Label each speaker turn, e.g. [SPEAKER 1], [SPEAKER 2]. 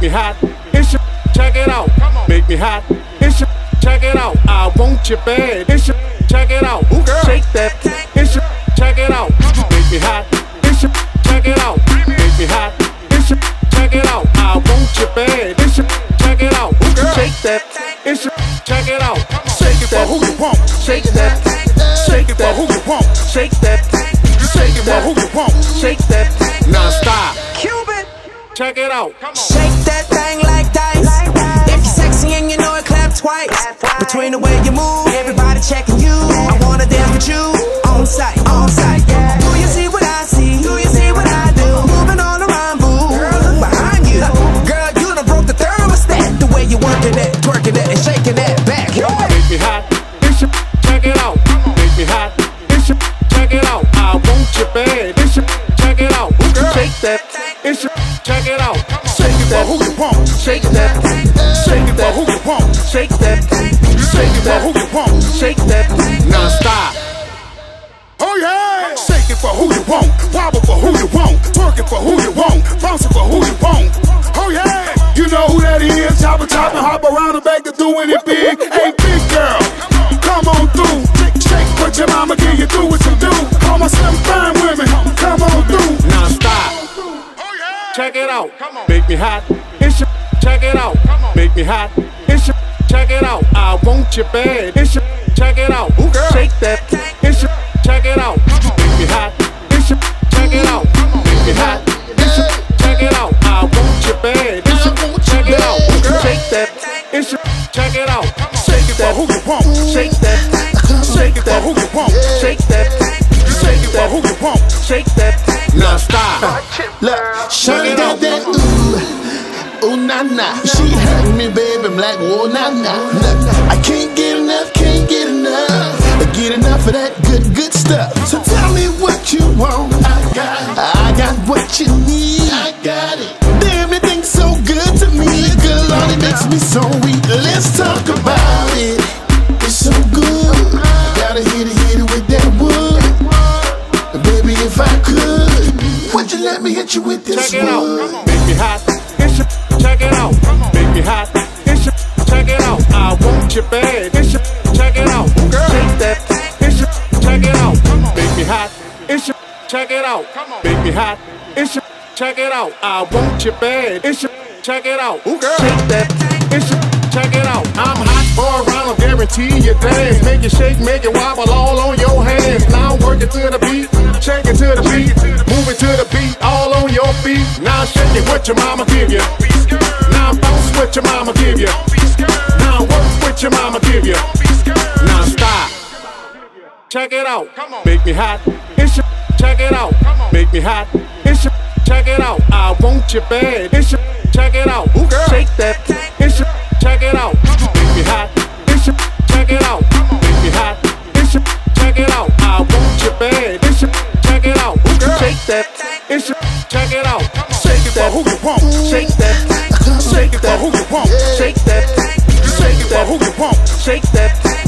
[SPEAKER 1] me hot. It's your, check it out. Make me hot. It's your, check it out. I want you bad. It's your, check it out. Ooh, girl, shake that. It's your, check it out. Make me hot. It's your, check it out. Make me hot. It's your, check it out. I want you bad. It's your, check it out. Ooh, girl, shake that. It's your, check it out. Shake it for who you want. Shake that. Shake it for who you want. Shake that. Shake it for who you want. Shake that. Non-stop.
[SPEAKER 2] Cuban.
[SPEAKER 1] Check it out.
[SPEAKER 2] Shake that thing like dice. If you're sexy and you know it, clap twice. Between the way you move, everybody checking you. I wanna dance with you on sight, on sight. Yeah. Do you see what I see? Do you see what I do? Moving all around, boo. Girl, look behind you. Girl, you done broke the thermostat. The way you working it, twerking it, and shaking that back.
[SPEAKER 1] Make me hot. It's your, check it out. Make me hot. It's your, check it out. I want you bad. It's your, check it out. Ooh, girl, shake that. It's your, check it out. Shake it for who you want. Shake that. Shake it for who you want. Shake that. Shake it for who you want. Shake that. Non-stop.
[SPEAKER 3] Oh yeah! Shake it for who you want. Wobble for who you want. Twerk it for who you want. Bounce it for who you want. Oh yeah! You know who that is. Chopper, hop around the back to doing it big. Hey, big girl, come on through. Shake what your mama give you, do what you do. All my slim fine women, come on through.
[SPEAKER 1] Non-stop. Check it out. Make me hot. It's your, check it out. Make me hot. It's your, check it out. I want you bad. It's your, check it out. Ooh, girl, shake that. It's your, check it out. Make me hot. It's your, check it out. Make me hot. It's your, check it out. I want you bad. It's your, check it out. Ooh, girl, shake that. It's your, check it out.
[SPEAKER 3] Shake it for who you want.
[SPEAKER 1] Shake that.
[SPEAKER 3] Shake it for who you want.
[SPEAKER 1] Shake that.
[SPEAKER 3] Shake it for who you want.
[SPEAKER 1] Shake that. Non-stop.
[SPEAKER 4] Look, shawty got that ooh nah nah. She hurt me, baby, I'm like whoa nah nah. Look, I can't get enough, can't get enough. Get enough of that good stuff. So tell me what you want. I got what you need. I got it. Damn, everything's so good to me. Good Lord, it makes me so weak. Let's talk about it. It's so good. I gotta hit it with that wood. Baby, if I could, would you let me hit you with this
[SPEAKER 1] check it
[SPEAKER 4] wood?
[SPEAKER 1] out. Make me hot. It's your, check it out. Make me hot. It's your, check it out. I want you bad. It's your, check it out. Ooh, girl, shake that. It's your, check it out. Make me hot. It's your, check it out. Make me hot. It's your, check it out. I want you bad. It's your, check it out. Ooh, girl, shake that. It's your, check it out. I'm hot for a round, I'll guarantee you dance. Make it shake, make it wobble all on your hands. Now I'm working to the beat, shaking to the beat, moving to the beat, all on your feet. Now shake it what your mama give you. Now bounce what your mama give you. Now work what your mama give you. Now stop. Check it out. Make me hot. It's your, check it out. Make me hot. It's your, check it out. I want you bad. It's your, check it out. Ooh, girl, shake that. It's your, check it out. Make me hot. It's your, check it out. Make me hot. It's your, check it out. I want you bad. It's your, check it out. Ooh, girl, shake that. It's your, check it out.
[SPEAKER 3] Shake it for who you want.
[SPEAKER 1] Shake that.
[SPEAKER 3] Shake it for who you want.
[SPEAKER 1] Shake that.
[SPEAKER 3] Shake it for who you want.
[SPEAKER 1] Shake that.